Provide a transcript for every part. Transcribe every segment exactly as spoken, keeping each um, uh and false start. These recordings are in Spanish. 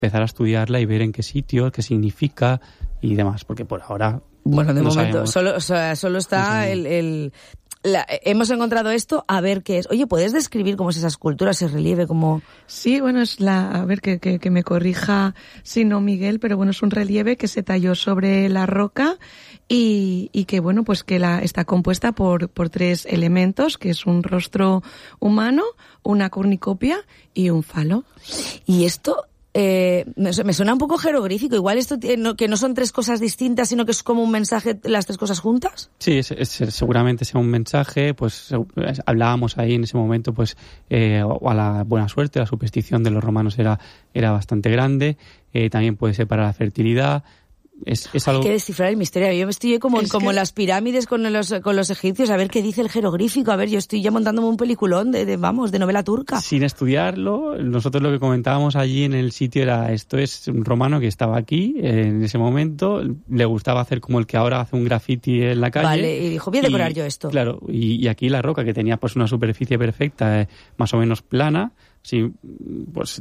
empezar a estudiarla y ver en qué sitio, qué significa y demás, porque por ahora... Bueno, de no momento sabemos. solo, o sea, solo está No el... el la, hemos encontrado esto, a ver qué es. Oye, ¿puedes describir cómo es esa escultura, ese relieve? Cómo... Sí, bueno, es la... A ver, que, que, que me corrija si no Miguel, pero bueno, es un relieve que se talló sobre la roca y, y que, bueno, pues que la está compuesta por, por tres elementos, que es un rostro humano, una cornucopia y un falo. Y esto... Eh, me, me suena un poco jeroglífico. Igual esto no, que no son tres cosas distintas, sino que es como un mensaje, las tres cosas juntas. Sí, es, es, seguramente sea un mensaje. Pues hablábamos ahí en ese momento, pues eh, a la buena suerte, la superstición de los romanos era era bastante grande. Eh, también puede ser para la fertilidad. Es, es algo... Hay que descifrar el misterio. Yo me estoy como, como que... en las pirámides con los, con los egipcios, a ver qué dice el jeroglífico. A ver, yo estoy ya montándome un peliculón de, de, vamos, de novela turca. Sin estudiarlo, nosotros lo que comentábamos allí en el sitio era, esto es un romano que estaba aquí en ese momento, le gustaba hacer como el que ahora hace un graffiti en la calle. Vale, y dijo, voy a decorar y, yo esto. Claro, y, y aquí la roca, que tenía pues una superficie perfecta, eh, más o menos plana, sí, pues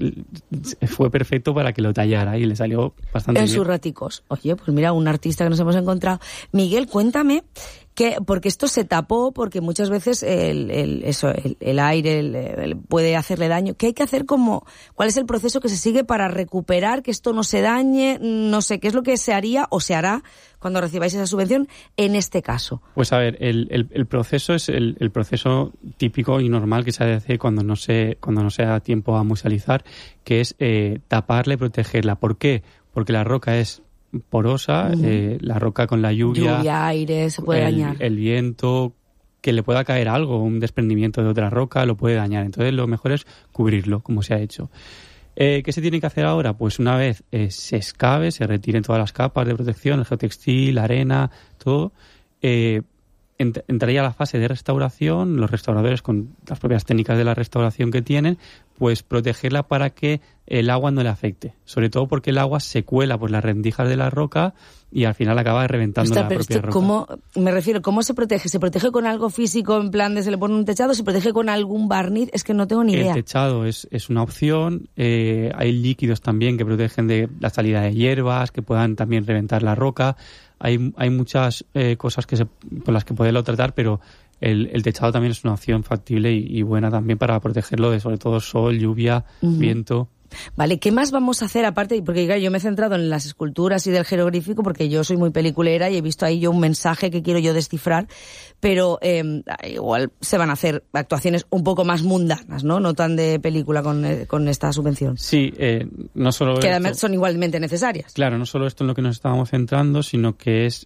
fue perfecto para que lo tallara y le salió bastante en bien. En sus raticos. Oye, pues mira, un artista que nos hemos encontrado. Miguel, cuéntame, que porque esto se tapó, porque muchas veces el, el, eso, el, el aire el, el puede hacerle daño. ¿Qué hay que hacer? Como, ¿cuál es el proceso que se sigue para recuperar que esto no se dañe? No sé, ¿qué es lo que se haría o se hará cuando recibáis esa subvención en este caso? Pues a ver, el, el, el proceso es el, el proceso típico y normal que se hace cuando no se, cuando no se da tiempo a musealizar, que es eh, taparla y protegerla. ¿Por qué? Porque la roca es porosa, uh-huh. eh, la roca con la lluvia, lluvia, aire, se puede el, dañar. El viento, que le pueda caer algo, un desprendimiento de otra roca, lo puede dañar. Entonces lo mejor es cubrirlo, como se ha hecho. Eh, ¿Qué se tiene que hacer ahora? Pues una vez eh, se excave, se retiren todas las capas de protección, el geotextil, la arena, todo, eh, ent- entraría la fase de restauración, los restauradores con las propias técnicas de la restauración que tienen, pues protegerla para que el agua no le afecte. Sobre todo porque el agua se cuela por las rendijas de la roca y al final acaba reventando Ostras, la pero propia esto, roca. ¿cómo, me refiero, ¿cómo se protege? ¿Se protege con algo físico en plan de se le pone un techado? ¿Se protege con algún barniz? Es que no tengo ni idea. El techado es, es una opción. Eh, hay líquidos también que protegen de la salida de hierbas, que puedan también reventar la roca. Hay, hay muchas eh, cosas que se, por las que poderlo tratar, pero el, el techado también es una opción factible y, y buena también para protegerlo de sobre todo sol, lluvia, uh-huh. viento. Vale, ¿qué más vamos a hacer aparte? Porque claro, yo me he centrado en las esculturas y del jeroglífico porque yo soy muy peliculera y he visto ahí yo un mensaje que quiero yo descifrar, pero eh, igual se van a hacer actuaciones un poco más mundanas, ¿no? No tan de película con, eh, con esta subvención. Sí, eh, no solo que esto, además son igualmente necesarias. Claro, no solo esto en lo que nos estábamos centrando, sino que es...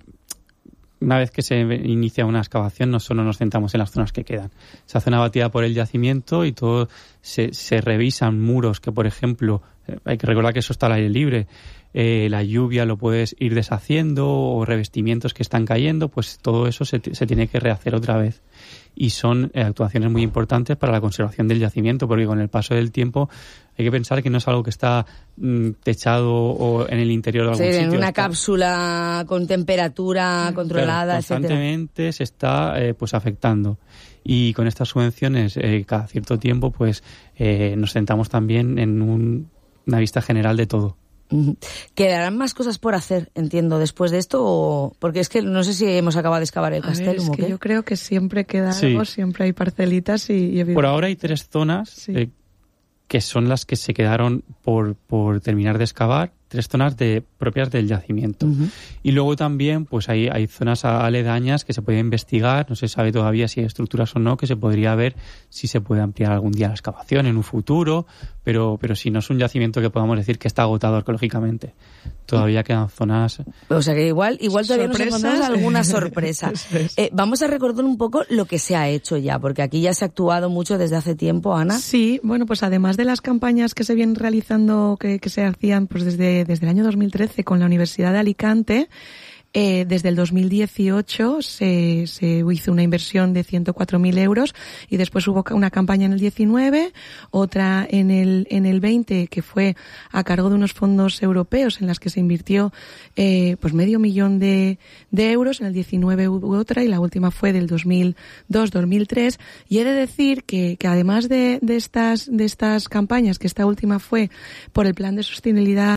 Una vez que se inicia una excavación, no solo nos centramos en las zonas que quedan. Se hace una batida por el yacimiento y todo se, se revisan muros que, por ejemplo, eh, hay que recordar que eso está al aire libre. Eh, la lluvia lo puedes ir deshaciendo o revestimientos que están cayendo, pues todo eso se, se tiene que rehacer otra vez. Y son eh, actuaciones muy importantes para la conservación del yacimiento, porque con el paso del tiempo hay que pensar que no es algo que está mm, techado o en el interior de algún sí, sitio. en una está... cápsula con temperatura sí, controlada, claro, constantemente etcétera. Se está eh, pues afectando. Y con estas subvenciones, eh, cada cierto tiempo, pues eh, nos centramos también en un, una vista general de todo. ¿Quedarán más cosas por hacer, entiendo, después de esto? O... Porque es que no sé si hemos acabado de excavar el Castellum. Es que ¿qué? yo creo que siempre queda sí. algo, siempre hay parcelitas y... y por ahora hay tres zonas sí. eh, que son las que se quedaron por, por terminar de excavar, tres zonas de, propias del yacimiento. Uh-huh. Y luego también pues hay, hay zonas aledañas que se pueden investigar, no se sabe todavía si hay estructuras o no, que se podría ver si se puede ampliar algún día la excavación en un futuro, pero, pero si no es un yacimiento que podamos decir que está agotado arqueológicamente. Todavía quedan zonas... O sea que igual, igual todavía nos encontramos alguna sorpresa. eh, vamos a recordar un poco lo que se ha hecho ya, porque aquí ya se ha actuado mucho desde hace tiempo, Ana. Sí, bueno, pues además de las campañas que se vienen realizando, que, que se hacían pues desde, desde el año dos mil trece con la Universidad de Alicante, Eh, desde el dos mil dieciocho se, se hizo una inversión de ciento cuatro mil euros y después hubo una campaña en el diecinueve, otra en el, en el veinte que fue a cargo de unos fondos europeos en las que se invirtió eh, pues medio millón de, de euros. En el diecinueve hubo otra y la última fue del dos mil dos dos mil tres. Y he de decir que, que además de, de estas, de estas campañas, que esta última fue por el plan de sostenibilidad